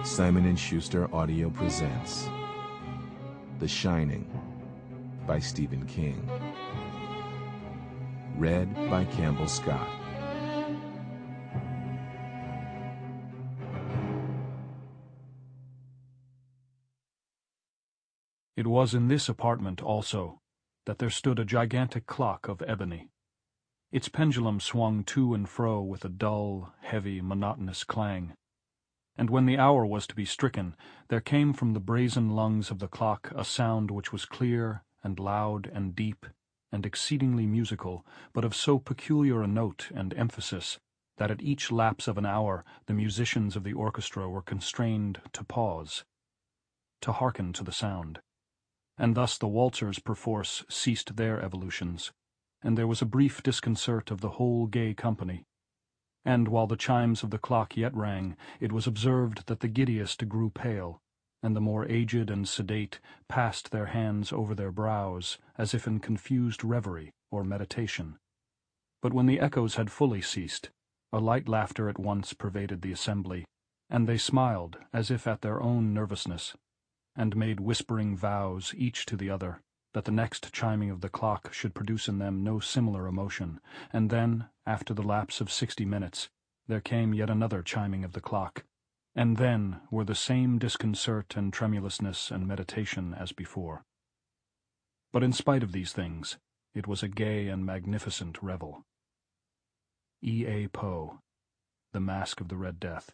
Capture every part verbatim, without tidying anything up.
Simon and Schuster Audio presents The Shining by Stephen King. Read by Campbell Scott. It was in this apartment, also, that there stood a gigantic clock of ebony. Its pendulum swung to and fro with a dull, heavy, monotonous clang. And when the hour was to be stricken, there came from the brazen lungs of the clock a sound which was clear and loud and deep and exceedingly musical, but of so peculiar a note and emphasis that at each lapse of an hour the musicians of the orchestra were constrained to pause, to hearken to the sound. And thus the waltzers perforce ceased their evolutions, and there was a brief disconcert of the whole gay company. And while the chimes of the clock yet rang, it was observed that the giddiest grew pale, and the more aged and sedate passed their hands over their brows, as if in confused reverie or meditation. But when the echoes had fully ceased, a light laughter at once pervaded the assembly, and they smiled as if at their own nervousness, and made whispering vows each to the other that the next chiming of the clock should produce in them no similar emotion. And then, after the lapse of sixty minutes, there came yet another chiming of the clock, and then were the same disconcert and tremulousness and meditation as before. But in spite of these things, it was a gay and magnificent revel. E. A. Poe, The Mask of the Red Death.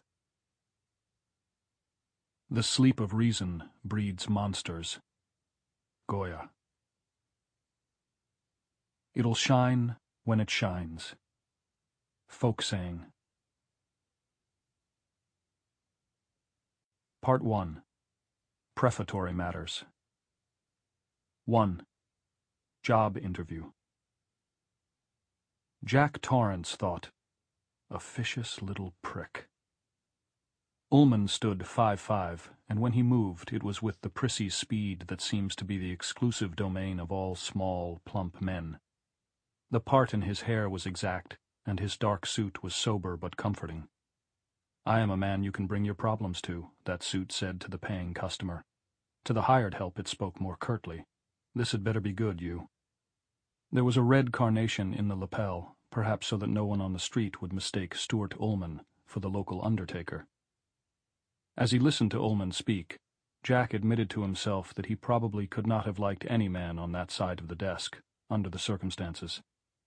The sleep of reason breeds monsters. Goya. It'll shine when it shines. Folk saying. Part one. Prefatory Matters. one. Job Interview. Jack Torrance thought, officious little prick. Ullman stood five five, and when he moved it was with the prissy speed that seems to be the exclusive domain of all small, plump men. The part in his hair was exact, and his dark suit was sober but comforting. "I am a man you can bring your problems to," that suit said to the paying customer. To the hired help it spoke more curtly. "This had better be good, you." There was a red carnation in the lapel, perhaps so that no one on the street would mistake Stuart Ullman for the local undertaker. As he listened to Ullman speak, Jack admitted to himself that he probably could not have liked any man on that side of the desk, under the circumstances.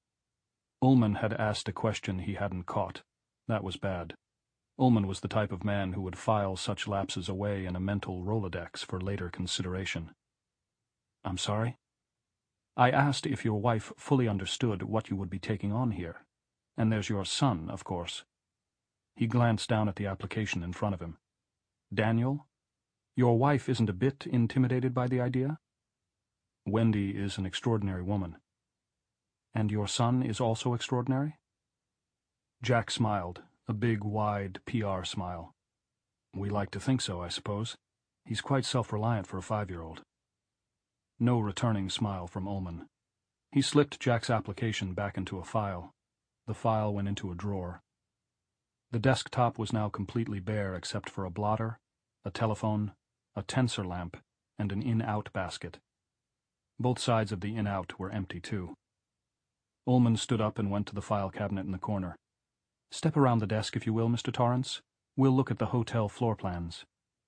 Ullman had asked a question he hadn't caught. That was bad. Ullman was the type of man who would file such lapses away in a mental Rolodex for later consideration. "I'm sorry?" "I asked if your wife fully understood what you would be taking on here. And there's your son, of course." He glanced down at the application in front of him. "Daniel? Your wife isn't a bit intimidated by the idea?" "Wendy is an extraordinary woman." "And your son is also extraordinary?" Jack smiled, a big, wide P R smile. "We like to think so, I suppose. He's quite self-reliant for a five-year-old." No returning smile from Ullman. He slipped Jack's application back into a file. The file went into a drawer. The desktop was now completely bare except for a blotter, a telephone, a tensor lamp, and an in-out basket. Both sides of the in-out were empty, too. Ullman stood up and went to the file cabinet in the corner. "Step around the desk, if you will, Mister Torrance. We'll look at the hotel floor plans."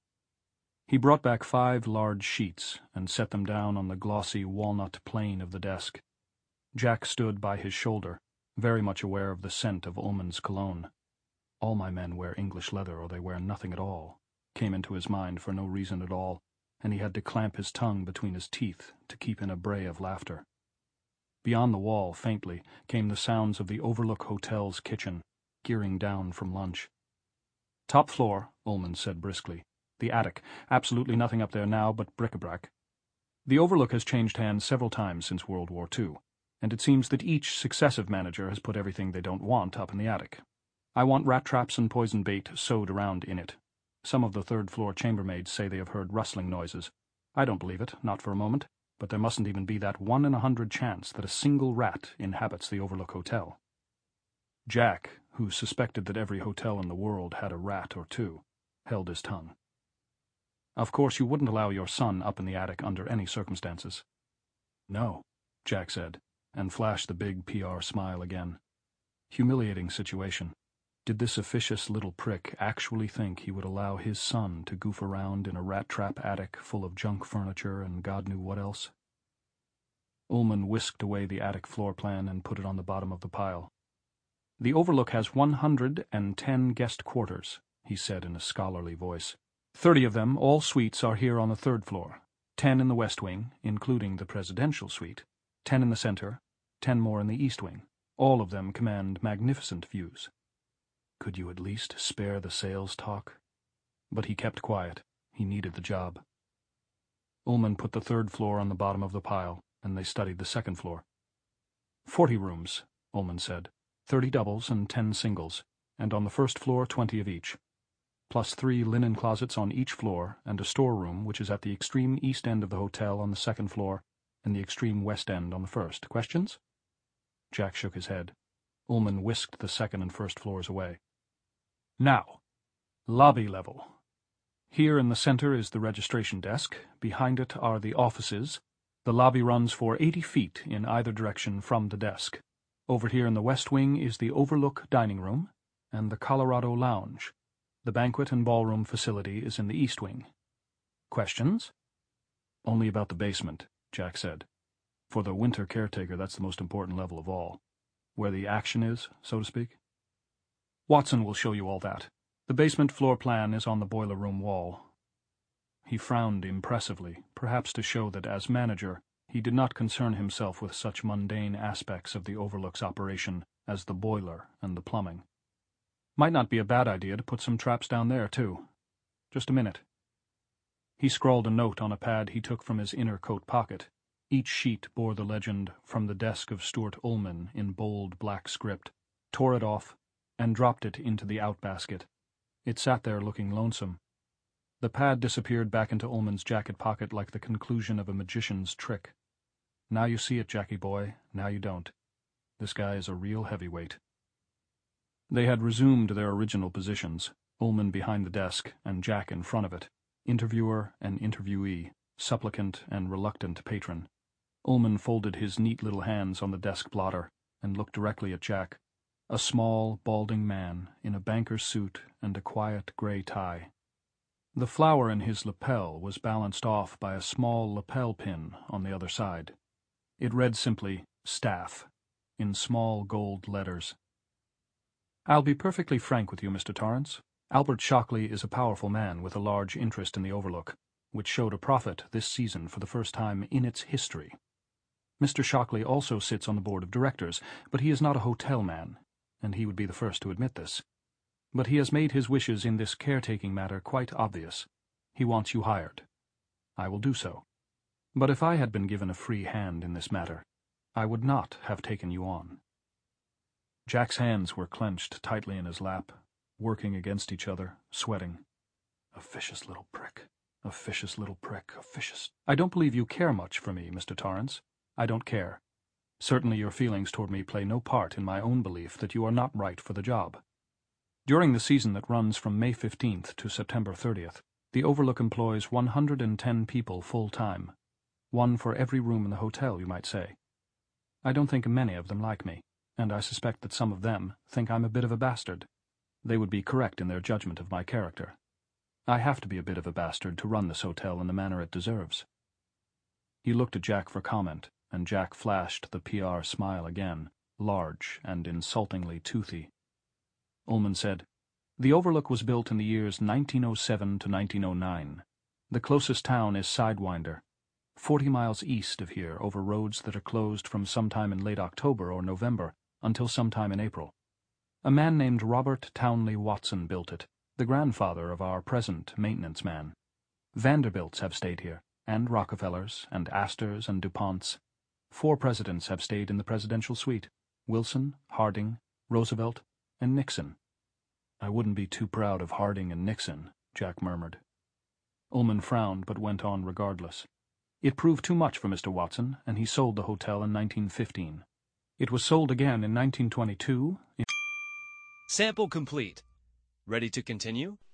He brought back five large sheets and set them down on the glossy walnut plane of the desk. Jack stood by his shoulder, very much aware of the scent of Ullman's cologne. "All my men wear English leather or they wear nothing at all," came into his mind for no reason at all, and he had to clamp his tongue between his teeth to keep in a bray of laughter. Beyond the wall, faintly, came the sounds of the Overlook Hotel's kitchen, gearing down from lunch. "Top floor," Ullman said briskly. "The attic. Absolutely nothing up there now but bric-a-brac. The Overlook has changed hands several times since World War Two, and it seems that each successive manager has put everything they don't want up in the attic. I want rat traps and poison bait sewed around in it. Some of the third-floor chambermaids say they have heard rustling noises. I don't believe it, not for a moment, but there mustn't even be that one in a hundred chance that a single rat inhabits the Overlook Hotel." Jack, who suspected that every hotel in the world had a rat or two, held his tongue. Of course you wouldn't allow your son up in the attic under any circumstances. No, Jack said, and flashed the big P R smile again. Humiliating situation. Did this officious little prick actually think he would allow his son to goof around in a rat-trap attic full of junk furniture and God knew what else? Ullman whisked away the attic floor plan and put it on the bottom of the pile. The Overlook has one hundred and ten guest quarters, he said in a scholarly voice. Thirty of them, all suites, are here on the third floor. Ten in the west wing, including the presidential suite. Ten in the center. Ten more in the east wing. All of them command magnificent views. Could you at least spare the sales talk? But he kept quiet. He needed the job. Ullman put the third floor on the bottom of the pile, and they studied the second floor. Forty rooms, Ullman said. Thirty doubles and ten singles, and on the first floor twenty of each. Plus three linen closets on each floor, and a storeroom which is at the extreme east end of the hotel on the second floor, and the extreme west end on the first. Questions? Jack shook his head. Ullman whisked the second and first floors away. Now, lobby level. Here in the center is the registration desk. Behind it are the offices. The lobby runs for eighty feet in either direction from the desk. Over here in the west wing is the Overlook dining room and the Colorado Lounge. The banquet and ballroom facility is in the east wing. Questions? Only about the basement, Jack said. For the winter caretaker, that's the most important level of all. Where the action is, so to speak. Watson will show you all that. The basement floor plan is on the boiler room wall. He frowned impressively, perhaps to show that as manager he did not concern himself with such mundane aspects of the Overlook's operation as the boiler and the plumbing. Might not be a bad idea to put some traps down there, too. Just a minute. He scrawled a note on a pad he took from his inner coat pocket. Each sheet bore the legend, "From the desk of Stuart Ullman," in bold black script, tore it off, and dropped it into the outbasket. It sat there looking lonesome. The pad disappeared back into Ullman's jacket pocket like the conclusion of a magician's trick. Now you see it, Jackie boy, now you don't. This guy is a real heavyweight. They had resumed their original positions, Ullman behind the desk and Jack in front of it, interviewer and interviewee, supplicant and reluctant patron. Ullman folded his neat little hands on the desk blotter and looked directly at Jack, a small, balding man in a banker's suit and a quiet gray tie. The flower in his lapel was balanced off by a small lapel pin on the other side. It read simply, "Staff," in small gold letters. I'll be perfectly frank with you, Mister Torrance. Albert Shockley is a powerful man with a large interest in the Overlook, which showed a profit this season for the first time in its history. Mister Shockley also sits on the board of directors, but he is not a hotel man, and he would be the first to admit this. But he has made his wishes in this caretaking matter quite obvious. He wants you hired. I will do so. But if I had been given a free hand in this matter, I would not have taken you on. Jack's hands were clenched tightly in his lap, working against each other, sweating. Officious little prick. Officious little prick. Officious. I don't believe you care much for me, Mister Torrance. I don't care. Certainly your feelings toward me play no part in my own belief that you are not right for the job. During the season that runs from May fifteenth to September thirtieth, the Overlook employs one hundred and ten people full-time. One for every room in the hotel, you might say. I don't think many of them like me, and I suspect that some of them think I'm a bit of a bastard. They would be correct in their judgment of my character. I have to be a bit of a bastard to run this hotel in the manner it deserves. He looked at Jack for comment, and Jack flashed the P R smile again, large and insultingly toothy. Ullman said, "The Overlook was built in the years nineteen oh seven to nineteen oh nine. The closest town is Sidewinder, forty miles east of here over roads that are closed from sometime in late October or November until sometime in April. A man named Robert Townley Watson built it, the grandfather of our present maintenance man. Vanderbilts have stayed here, and Rockefellers, and Astors, and DuPonts. Four presidents have stayed in the presidential suite, Wilson, Harding, Roosevelt, and Nixon." "I wouldn't be too proud of Harding and Nixon," Jack murmured. Ullman frowned, but went on regardless. "It proved too much for Mister Watson, and he sold the hotel in nineteen fifteen. It was sold again in nineteen twenty-two. In Sample complete. Ready to continue?